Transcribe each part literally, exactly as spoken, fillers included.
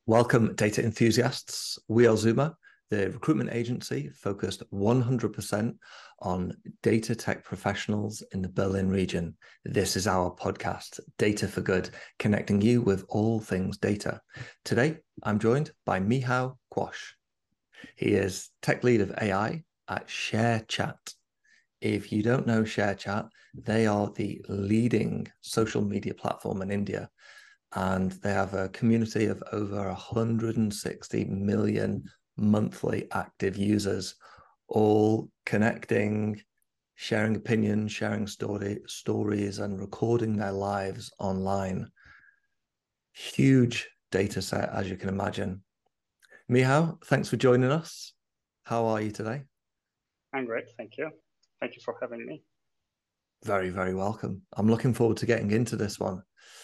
Welcome, data enthusiasts. We are Zuma, the recruitment agency focused one hundred percent on data tech professionals in the Berlin region. This is our podcast, Data for Good, connecting you with all things data. Today, I'm joined by Michał Kwoś. He is tech lead of A I at ShareChat. If you don't know ShareChat, they are the leading social media platform in India. And they have a community of over one hundred sixty million monthly active users, all connecting, sharing opinions, sharing story, stories, and recording their lives online. Huge data set, as you can imagine. Michał, thanks for joining us. How are you today? I'm great, thank you. Thank you for having me. Very, very welcome. I'm looking forward to getting into this one.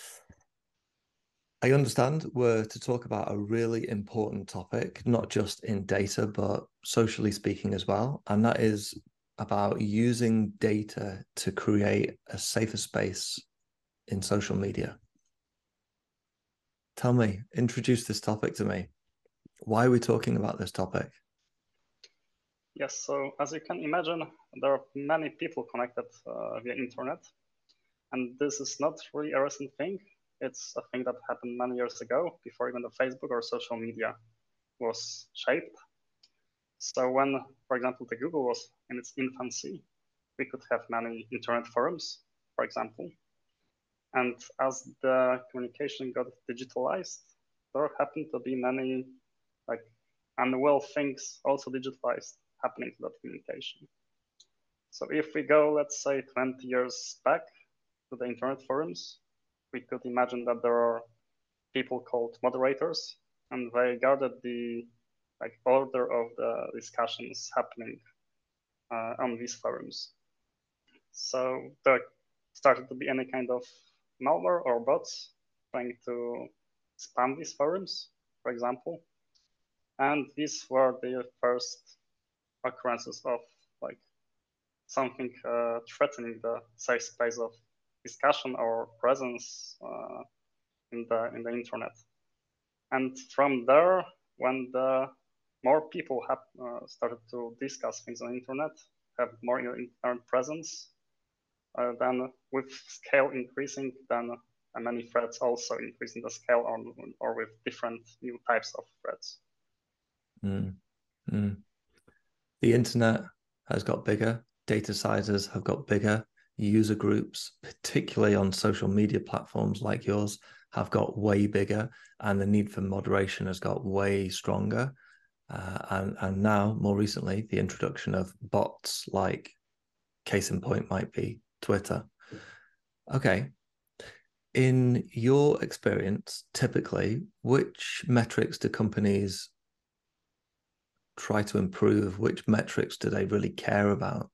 I understand we're to talk about a really important topic, not just in data, but socially speaking as well. And that is about using data to create a safer space in social media. Tell me, introduce this topic to me. Why are we talking about this topic? Yes, so as you can imagine, there are many people connected uh, via internet. And this is not really a recent thing. It's a thing that happened many years ago, before even the Facebook or social media was shaped. So when, for example, the Google was in its infancy, we could have many internet forums, for example. And as the communication got digitalized, there happened to be many like unwell things also digitalized happening to that communication. So if we go, let's say, twenty years back to the internet forums, we could imagine that there are people called moderators, and they guarded the like order of the discussions happening uh, on these forums. So there started to be any kind of malware or bots trying to spam these forums, for example. And these were the first occurrences of like something uh, threatening the safe space of discussion or presence uh, in the in the internet. And from there, when the more people have uh, started to discuss things on the internet, have more internet presence, uh, then with scale increasing, then uh, many threats also increasing the scale or, or with different new types of threats. Mm. Mm. The internet has got bigger, data sizes have got bigger, user groups, particularly on social media platforms like yours, have got way bigger, and the need for moderation has got way stronger. Uh, and, and now, more recently, the introduction of bots, like case in point might be Twitter. Okay. In your experience, typically, which metrics do companies try to improve? Which metrics do they really care about?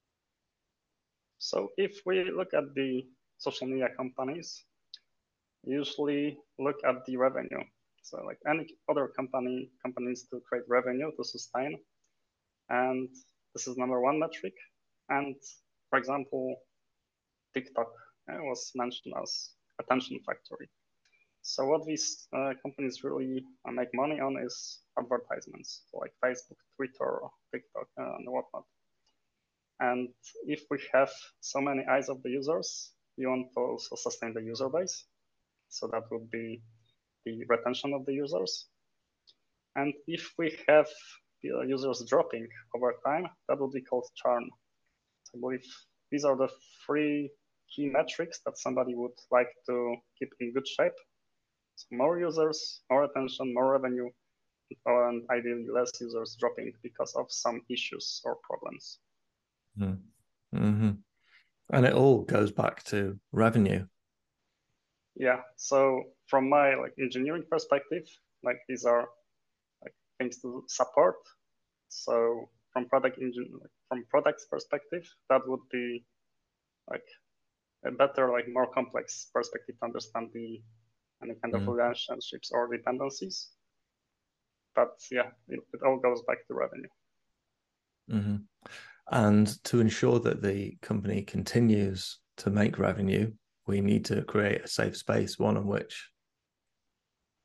So if we look at the social media companies, usually look at the revenue. So like any other company, companies to create revenue to sustain. And this is number one metric. And for example, TikTok uh, was mentioned as attention factory. So what these uh, companies really uh, make money on is advertisements, so like Facebook, Twitter, TikTok, uh, and whatnot. And if we have so many eyes of the users, you want to also sustain the user base. So that would be the retention of the users. And if we have the users dropping over time, that would be called churn. I believe these are the three key metrics that somebody would like to keep in good shape. So more users, more attention, more revenue, and ideally less users dropping because of some issues or problems. Mm-hmm. And it all goes back to revenue. Yeah. So from my like engineering perspective, like these are like things to support. So from product engine, like, from product's perspective, that would be like a better, like more complex perspective to understand the any kind of Mm. relationships or dependencies. But yeah, it, it all goes back to revenue. Mm-hmm. And to ensure that the company continues to make revenue, we need to create a safe space, one in which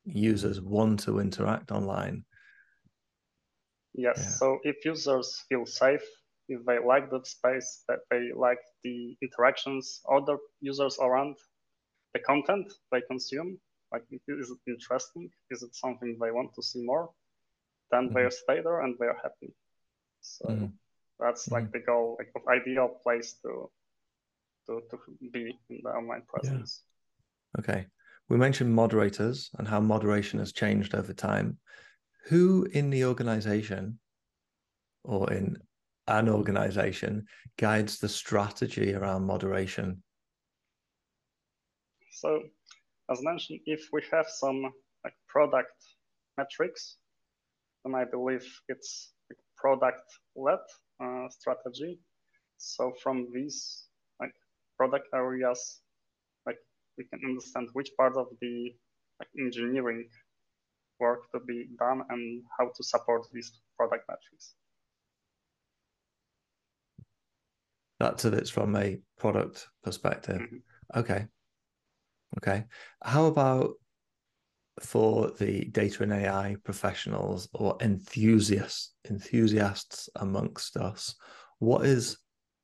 users want to interact online. Yes, yeah. So if users feel safe, if they like the space, that they like the interactions, other users around, the content they consume, like is it interesting? Is it something they want to see more? Then mm-hmm. they stay there and they are happy. So mm-hmm. that's like mm-hmm. the goal, like of ideal place to to to be in the online presence. Yeah. Okay. We mentioned moderators and how moderation has changed over time. Who in the organization or in an organization guides the strategy around moderation? So, as mentioned, if we have some like product metrics, then I believe it's like product-led uh, strategy. So from these like product areas, like we can understand which part of the like, engineering work to be done and how to support these product metrics. That's it. It's from a product perspective. Mm-hmm. Okay. Okay. How about for the data and A I professionals or enthusiasts, enthusiasts amongst us? What is,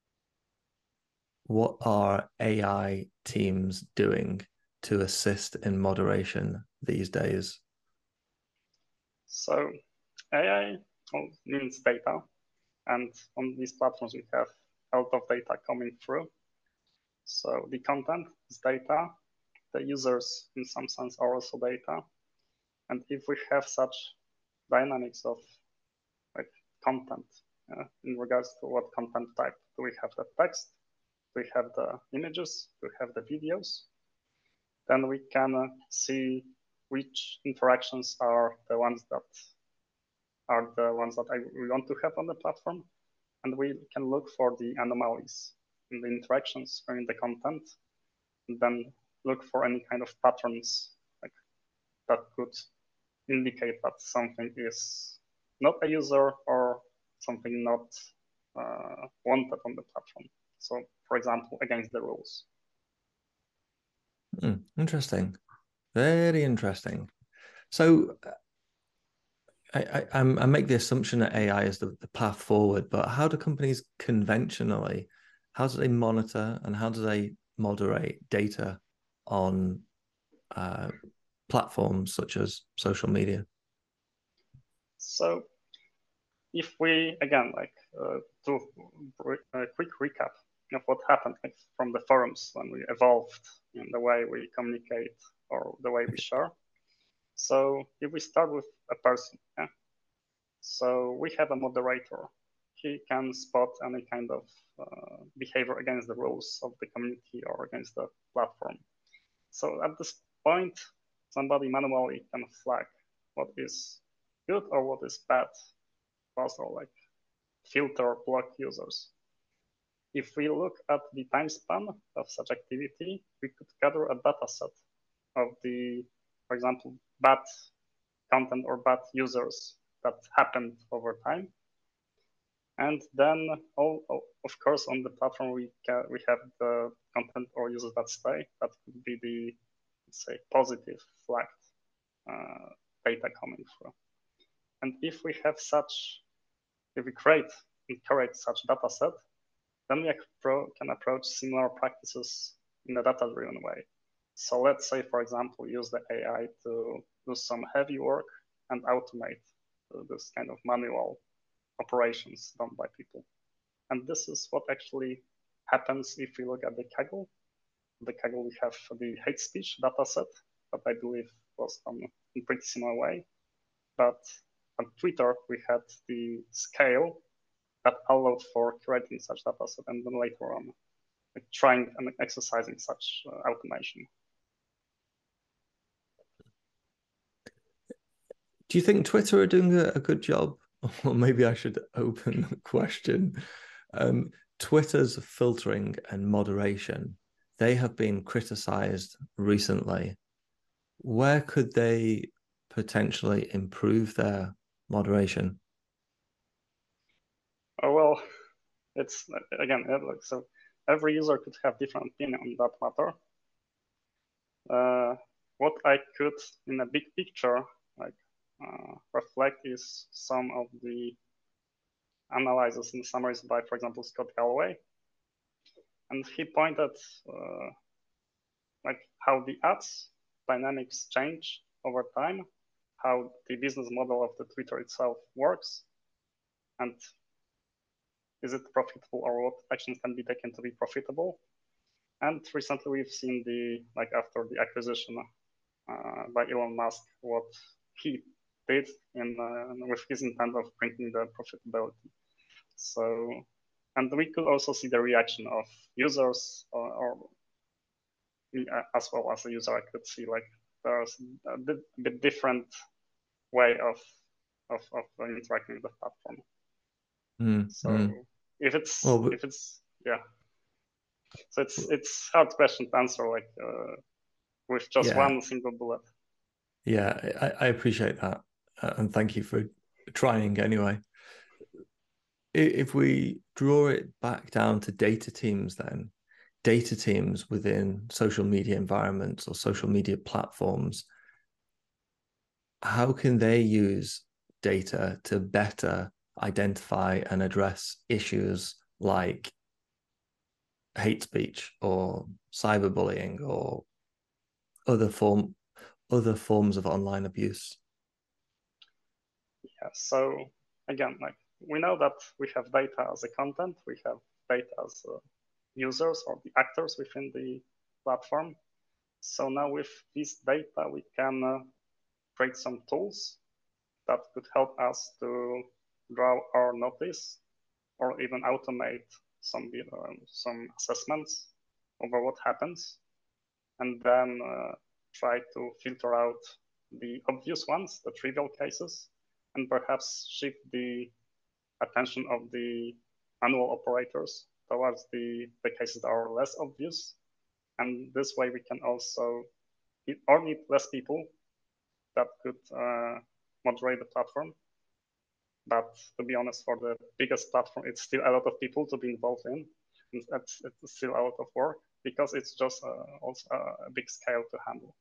what are A I teams doing to assist in moderation these days? So A I means data, and on these platforms we have a lot of data coming through. So the content is data, the users in some sense are also data. And if we have such dynamics of like content uh, in regards to what content type, do we have the text, do we have the images, do we have the videos, then we can uh, see which interactions are the ones that are the ones that I, we want to have on the platform. And we can look for the anomalies in the interactions or in the content, and then look for any kind of patterns like that could indicate that something is not a user or something not uh, wanted on the platform. So, for example, against the rules. Mm, interesting. Very interesting. So I, I, I make the assumption that A I is the, the path forward, but how do companies conventionally, how do they monitor and how do they moderate data on uh, platforms such as social media? So if we, again, like uh, do a quick recap of what happened like, from the forums when we evolved in the way we communicate or the way we share. So if we start with a person, yeah? So we have a moderator. He can spot any kind of uh, behavior against the rules of the community or against the platform. So at this point, somebody manually can flag what is good or what is bad, also like filter block users. If we look at the time span of such activity, we could gather a data set of the, for example, bad content or bad users that happened over time. And then, all, of course, on the platform, we can, we have the content or users that stay. That could be the, let's say, positive flagged uh, data coming through. And if we have such, if we create and curate such data set, then we can approach similar practices in a data-driven way. So let's say, for example, use the A I to do some heavy work and automate this kind of manual operations done by people. And this is what actually happens if we look at the Kaggle. The Kaggle, we have the hate speech data set that I believe was done in pretty similar way. But on Twitter, we had the scale that allowed for creating such data set and then later on like, trying and exercising such uh, automation. Do you think Twitter are doing a, a good job? Or maybe I should open the question. Um, Twitter's filtering and moderation, they have been criticized recently. Where could they potentially improve their moderation? Oh, well, it's again, so every user could have different opinion on that matter. Uh, what I could, in a big picture, like uh, reflect is some of the analysis and summaries by, for example, Scott Galloway. And he pointed uh, like how the ads dynamics change over time, how the business model of the Twitter itself works, and is it profitable, or what actions can be taken to be profitable. And recently we've seen the, like after the acquisition uh, by Elon Musk, what he did in uh, with his intent of bringing the profitability. So, and we could also see the reaction of users, or, or as well as a user, I could see like there's a bit, a bit different way of, of, of interacting with the platform. Mm, so mm. if it's, well, but... if it's, yeah. So it's, it's hard question to answer like uh, with just yeah. one single bullet. Yeah, I, I appreciate that. Uh, and thank you for trying anyway. If we draw it back down to data teams, then data teams within social media environments or social media platforms, how can they use data to better identify and address issues like hate speech or cyberbullying or other form other forms of online abuse? Yeah, so again, like we know that we have data as a content, we have data as uh, users or the actors within the platform. So now with this data, we can uh, create some tools that could help us to draw our notice or even automate some uh, some assessments over what happens, and then uh, try to filter out the obvious ones, the trivial cases, and perhaps shift the attention of the manual operators towards the, the cases that are less obvious. And this way we can also or need less people that could uh, moderate the platform. But to be honest, for the biggest platform, it's still a lot of people to be involved in. And it's, it's still a lot of work because it's just uh, also a big scale to handle.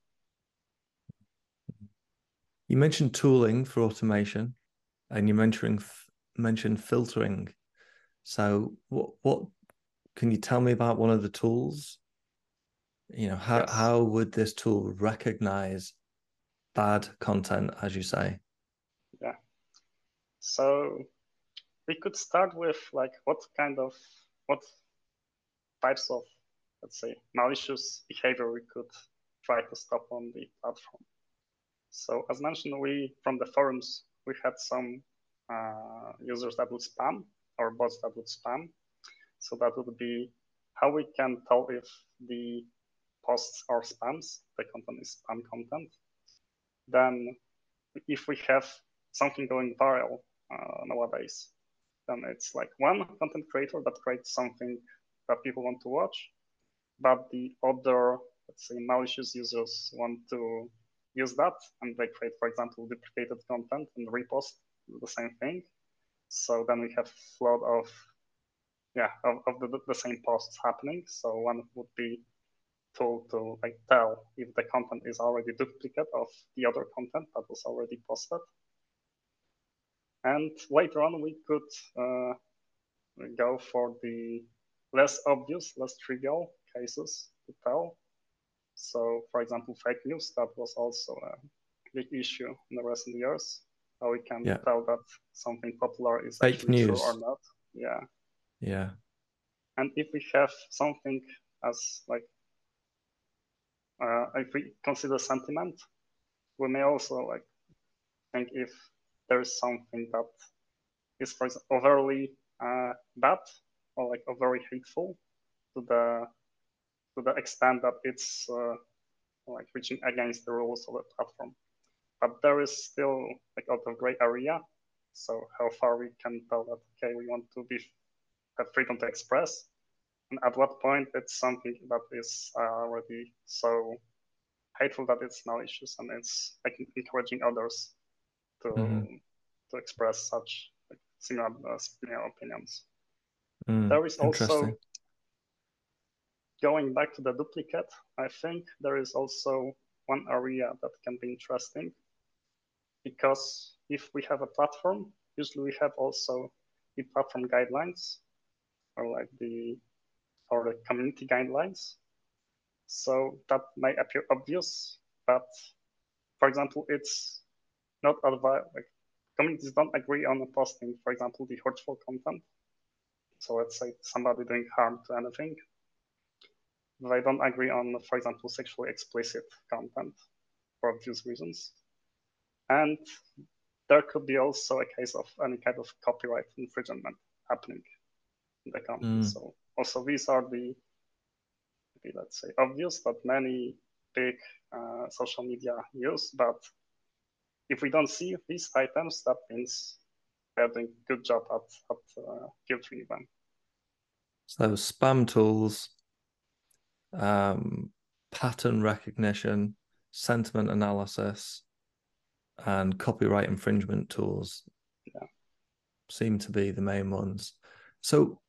You mentioned tooling for automation, and you mentioned mentioned filtering. So, what what can you tell me about one of the tools? You know, how Yes. how would this tool recognize bad content, as you say? Yeah. So we could start with like what kind of what types of, let's say, malicious behavior we could try to stop on the platform. So as mentioned, we from the forums we had some uh, users that would spam or bots that would spam. So that would be how we can tell if the posts are spams, the content is spam content. Then if we have something going viral uh, nowadays, then it's like one content creator that creates something that people want to watch, but the other, let's say, malicious users want to use that, and they create, for example, duplicated content and repost the same thing. So then we have flood of, yeah, of, of the, the same posts happening. So one would be told to like tell if the content is already duplicate of the other content that was already posted. And later on, we could uh, go for the less obvious, less trivial cases to tell. So, for example, fake news, that was also a big issue in the recent years. How we can Yeah. tell that something popular is Fake actually news. true or not. Yeah. Yeah. And if we have something as like, uh, if we consider sentiment, we may also like think if there is something that is, for example, overly uh, bad or like overly hateful to the to the extent that it's uh, like reaching against the rules of the platform. But there is still like out of gray area. So how far we can tell that okay, we want to be have freedom to express, and at what point it's something that is uh, already so hateful that it's malicious and it's like encouraging others to mm-hmm. to express such like, similar, uh, similar opinions. Mm, there is also, going back to the duplicate, I think there is also one area that can be interesting, because if we have a platform, usually we have also the platform guidelines or like the or the community guidelines. So that may appear obvious, but for example, it's not advised. Like communities don't agree on posting, for example, the hurtful content. So let's say somebody doing harm to anything. They don't agree on, for example, sexually explicit content for obvious reasons. And there could be also a case of any kind of copyright infringement happening in the company. Mm. So also these are the, maybe let's say, obvious that many big uh, social media use. But if we don't see these items, that means they're doing a good job at, at uh, filtering them. So spam tools, um, pattern recognition, sentiment analysis, and copyright infringement tools yeah. seem to be the main ones. So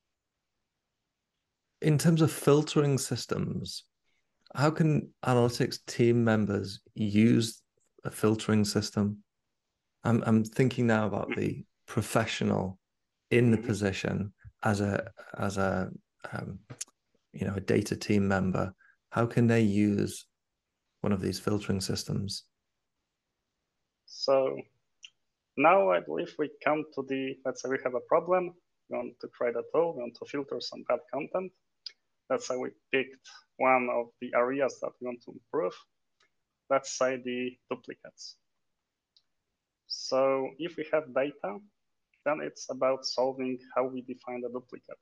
in terms of filtering systems, how can analytics team members use a filtering system? I'm, I'm thinking now about the professional in the mm-hmm. position as a, as a um, you know, a data team member. How can they use one of these filtering systems? So now I believe we come to the, let's say we have a problem, we want to create a tool, we want to filter some bad content. Let's say we picked one of the areas that we want to improve. Let's say the duplicates. So if we have data, then it's about solving how we define the duplicate.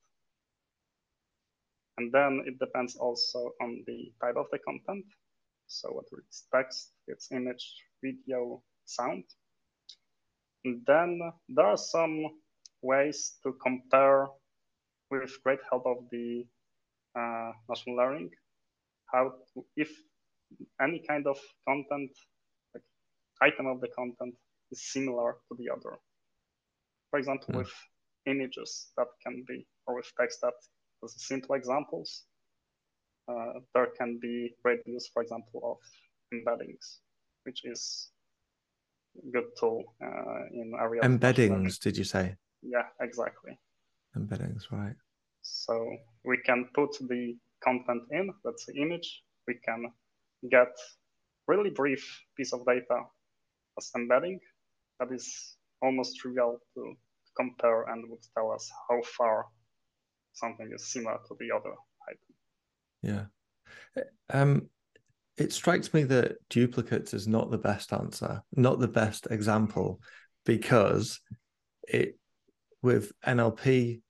And then it depends also on the type of the content. So whether it's text, it's image, video, sound. And then there are some ways to compare with great help of the uh, machine learning, how to, if any kind of content, like item of the content is similar to the other. For example, mm. with images that can be, or with text that as simple examples, uh, there can be great use, for example, of embeddings, which is a good tool uh, in areas. Embeddings, did you say? Yeah, exactly. Embeddings, right. So we can put the content in, let's say image, we can get really brief piece of data as embedding that is almost trivial to compare and would tell us how far something is similar to the other item. Yeah. Um, it strikes me that duplicates is not the best answer, not the best example, because it with N L P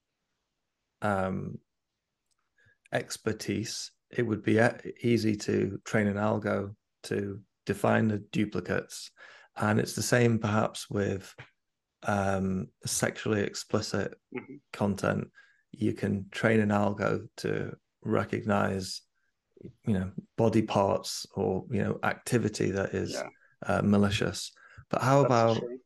um, expertise, it would be easy to train an algo to define the duplicates. And it's the same perhaps with um, sexually explicit mm-hmm. content. You can train an algo to recognize, you know, body parts or, you know, activity that is yeah. uh, malicious. But how That's about... True.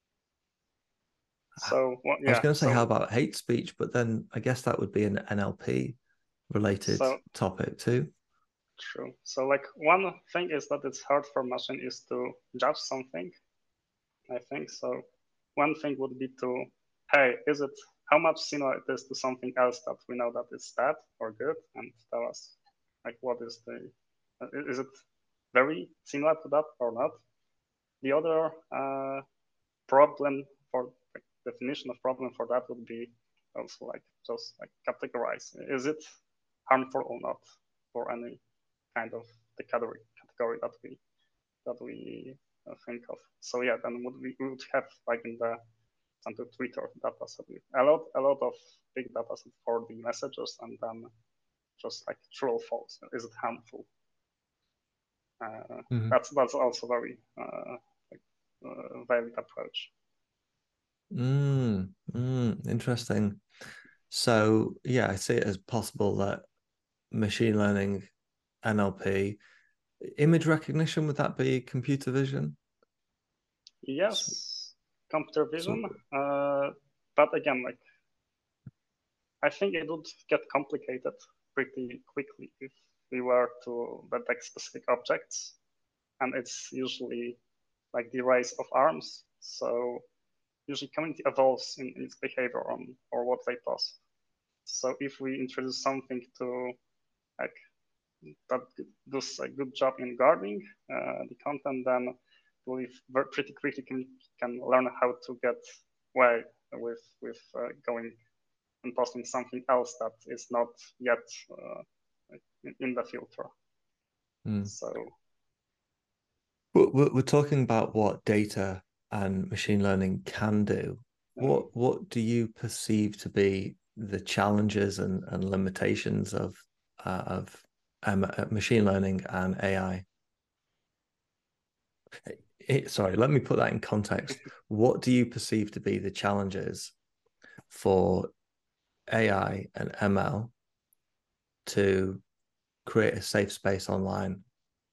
So well, yeah, I was going to say, so, how about hate speech? But then I guess that would be an N L P related so, topic too. True. So like one thing is that it's hard for machine is to judge something, I think. So one thing would be to, hey, is it, how much similar it is to something else that we know that is bad or good, and tell us like what is the, is it very similar to that or not? The other uh, problem for like, definition of problem for that would be also like just like categorize. Is it harmful or not for any kind of the category category that we that we uh, think of? So yeah, then would we, we would have like in the under Twitter data set a lot a lot of big data set for the messages, and then just like true or false. Is it harmful? Uh, mm-hmm. That's that's also very uh, like, uh, valid approach. Mm, mm, interesting. So yeah, I see it as possible that machine learning, N L P, image recognition, would that be computer vision? Yes, so, computer vision. So, uh, but again, like I think it would get complicated pretty quickly if we were to detect specific objects. and it's usually like the race of arms. So usually community evolves in, in its behavior on or what they post. So if we introduce something to like that does a good job in guarding uh, the content, then we pretty quickly can, can learn how to get away with with uh, going and posting something else that is not yet uh, in, in the filter. Mm. So we're, we're talking about what data and machine learning can do. Yeah. What what do you perceive to be the challenges and, and limitations of uh, of um, machine learning and A I? It, sorry, let me put that in context. What do you perceive to be the challenges for A I and M L to create a safe space online?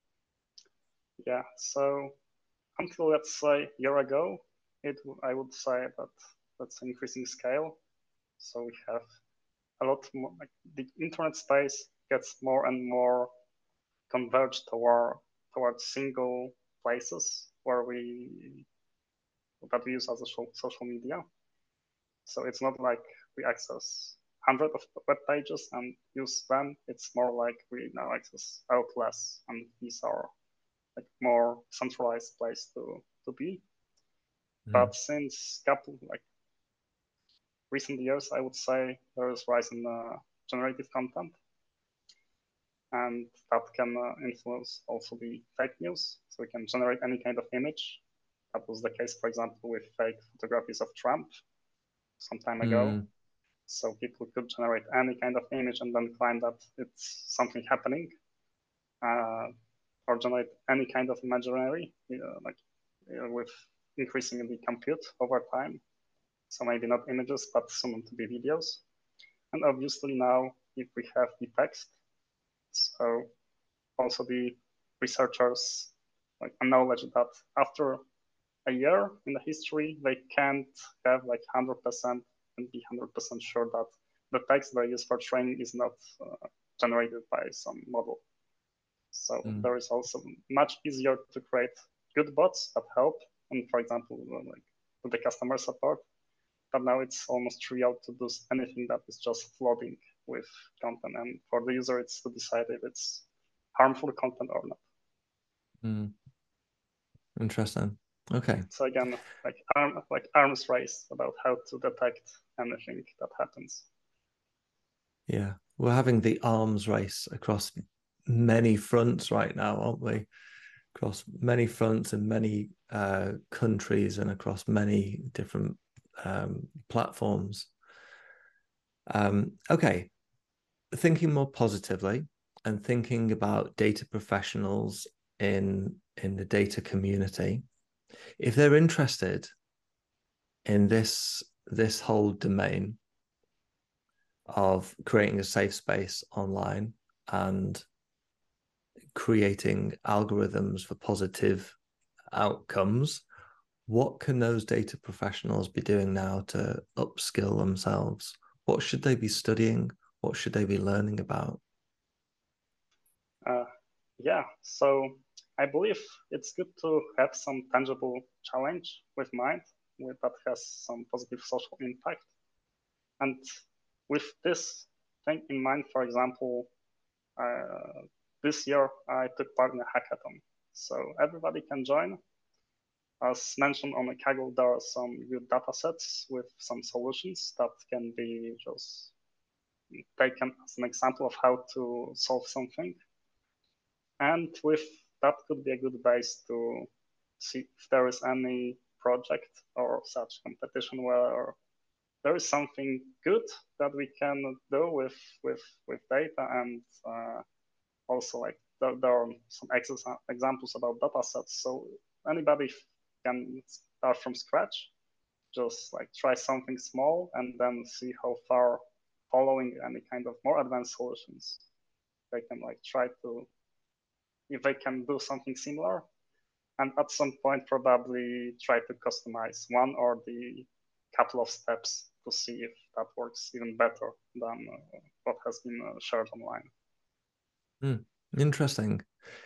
Yeah, so until let's say a year ago, it I would say that that's an increasing scale. So we have a lot more, like the internet space gets more and more converged toward towards single places where we that we use as a social media. So it's not like we access hundreds of web pages and use them. It's more like we now access a lot less, and these are like more centralized place to to be. Mm. But since couple like recent years, I would say there is rise in uh, generative content, and that can uh, influence also the fake news. So we can generate any kind of image. That was the case, for example, with fake photographies of Trump some time ago. Mm. So people could generate any kind of image and then claim that it's something happening, uh, or generate any kind of imaginary, you know, like you know, with increasing the compute over time. So maybe not images, but soon to be videos. And obviously now, if we have the text, so also the researchers like acknowledge that after a year in the history, they can't have like one hundred percent and be one hundred percent sure that the text they use for training is not uh, generated by some model. So mm. there is also much easier to create good bots that help, and for example, like to the customer support. But now it's almost trivial to do anything that is just flooding with content, and for the user, it's to decide if it's harmful content or not. Mm. Interesting. Okay. So again, like arm, like arms race about how to detect anything that happens. Yeah, we're having the arms race across many fronts right now, aren't we? Across many fronts in many uh, countries and across many different um, platforms. Um, okay, thinking more positively and thinking about data professionals in in the data community, if they're interested in this this whole domain of creating a safe space online and creating algorithms for positive outcomes, what can those data professionals be doing now to upskill themselves? What should they be studying? What should they be learning about? Uh, yeah, so I believe it's good to have some tangible challenge with mind with, that has some positive social impact. And with this thing in mind, for example, uh, this year I took part in a hackathon. So everybody can join. As mentioned on the Kaggle, there are some good data sets with some solutions that can be just taken as an example of how to solve something. And with that could be a good base to see if there is any project or such competition where there is something good that we can do with with with data, and uh, also like there, there are some ex examples about data sets, so anybody can start from scratch, just like try something small and then see how far following any kind of more advanced solutions they can like try to, if they can do something similar, and at some point probably try to customize one or the couple of steps to see if that works even better than uh, what has been uh, shared online. Hmm. Interesting.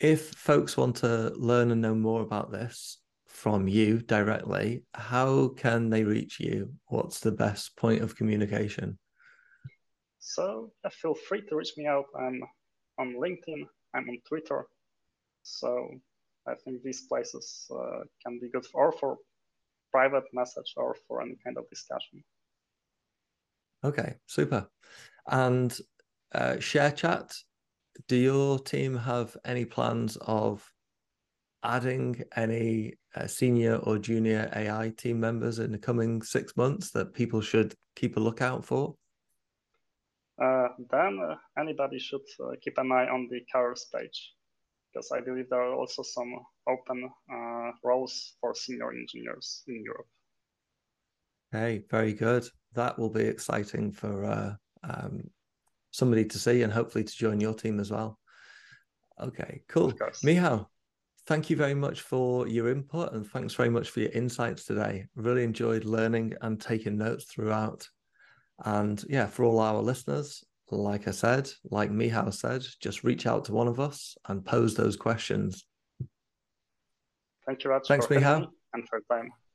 if folks want to learn and know more about this from you directly, how can they reach you? What's the best point of communication? So yeah, feel free to reach me out. I'm on LinkedIn, I'm on Twitter. So I think these places uh, can be good for, or for private message or for any kind of discussion. Okay, super. And uh, ShareChat, do your team have any plans of adding any uh, senior or junior A I team members in the coming six months that people should keep a lookout for? Uh, then uh, anybody should uh, keep an eye on the careers page, because I believe there are also some open uh, roles for senior engineers in Europe. Hey, very good. That will be exciting for uh, um, somebody to see and hopefully to join your team as well. Okay, cool. Michał, thank you very much for your input and thanks very much for your insights today. Really enjoyed learning and taking notes throughout. And yeah, for all our listeners, like I said, like Michał said, just reach out to one of us and pose those questions. Thank you, Raj, Thanks, for having Michał. me and for your time.